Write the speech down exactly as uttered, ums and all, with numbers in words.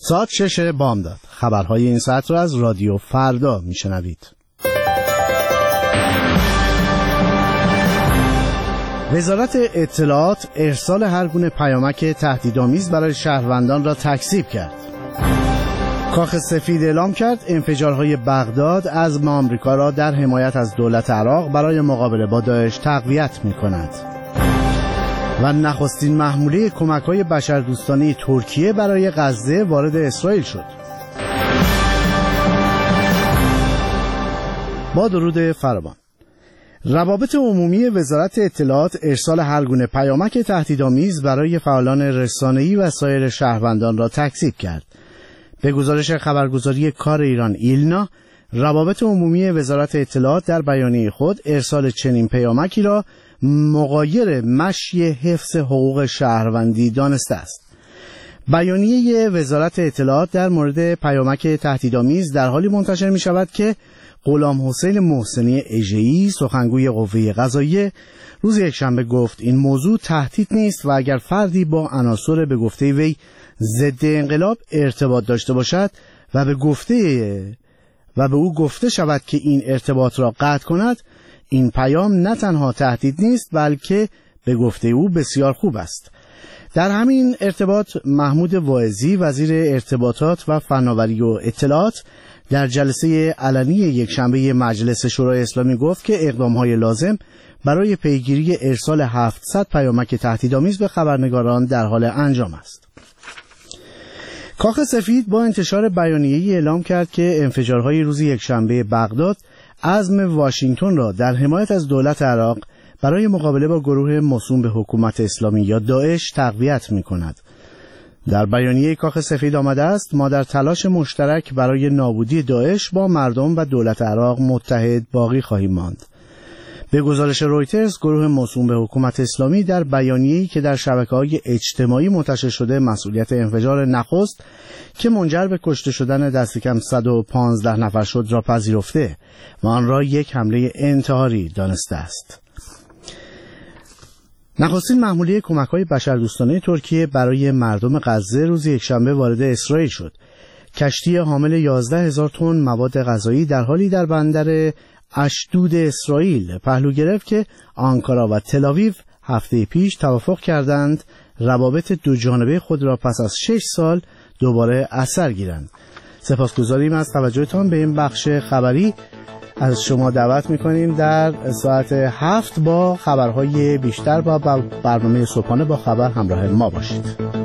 ساعت شش بامداد. خبرهای این ساعت را از رادیو فردا میشنوید. وزارت اطلاعات ارسال هر گونه پیامک تهدیدآمیز برای شهروندان را تکذیب کرد. کاخ سفید اعلام کرد انفجارهای بغداد عزم آمریکا را در حمایت از دولت عراق برای مقابله با داعش تقویت می‌کند. و نخستین محموله کمک‌های بشردوستانه ترکیه برای غزه وارد اسرائیل شد. با درود فراوان. روابط عمومی وزارت اطلاعات ارسال هر گونه پیامک تهدیدآمیز برای فعالان رسانه‌ای و سایر شهروندان را تکذیب کرد. به گزارش خبرگزاری کار ایران ایلنا، روابط عمومی وزارت اطلاعات در بیانیه خود ارسال چنین پیامکی را مغایر مشی حفظ حقوق شهروندی دانسته است. بیانیه وزارت اطلاعات در مورد پیامک تهدیدآمیز در حالی منتشر می شود که غلام حسین محسنی اژه‌ای، سخنگوی قوه قضاییه، روز یکشنبه گفت این موضوع تهدید نیست و اگر فردی با عناصر به گفته وی ضد انقلاب ارتباط داشته باشد و به گفته و به او گفته شود که این ارتباط را قطع کند، این پیام نه تنها تهدید نیست بلکه به گفته او بسیار خوب است. در همین ارتباط محمود واعظی، وزیر ارتباطات و فناوری و اطلاعات، در جلسه علنی یکشنبه مجلس شورای اسلامی گفت که اقدام‌های لازم برای پیگیری ارسال هفتصد پیامک تهدیدآمیز به خبرنگاران در حال انجام است. کاخ سفید با انتشار بیانیه‌ای اعلام کرد که انفجارهای روز یکشنبه بغداد عزم واشنگتن را در حمایت از دولت عراق برای مقابله با گروه موسوم به حکومت اسلامی یا داعش تقویت می‌کند. در بیانیه کاخ سفید آمده است ما در تلاش مشترک برای نابودی داعش با مردم و دولت عراق متحد باقی خواهیم ماند. به گزارش رویترز، گروه موسوم به حکومت اسلامی در بیانیه‌ای که در شبکه‌های اجتماعی منتشر شده مسئولیت انفجار نخست که منجر به کشته شدن دست کم صد و پانزده نفر شد را پذیرفته و آن را یک حمله انتحاری دانسته است. نخستین محموله کمک‌های بشردوستانه ترکیه برای مردم غزه روز یکشنبه وارد اسرائیل شد. کشتی حامل یازده هزار تن مواد غذایی در حالی در بندر اشدود اسرائیل پهلو گرفت که آنکارا و تل‌آویو هفته پیش توافق کردند روابط دو جانبه خود را پس از شش سال دوباره اثر گیرند. سپاسگزاریم از توجهتان به این بخش خبری. از شما دعوت می‌کنیم در ساعت هفت با خبرهای بیشتر با برنامه صبحانه با خبر همراه ما باشید.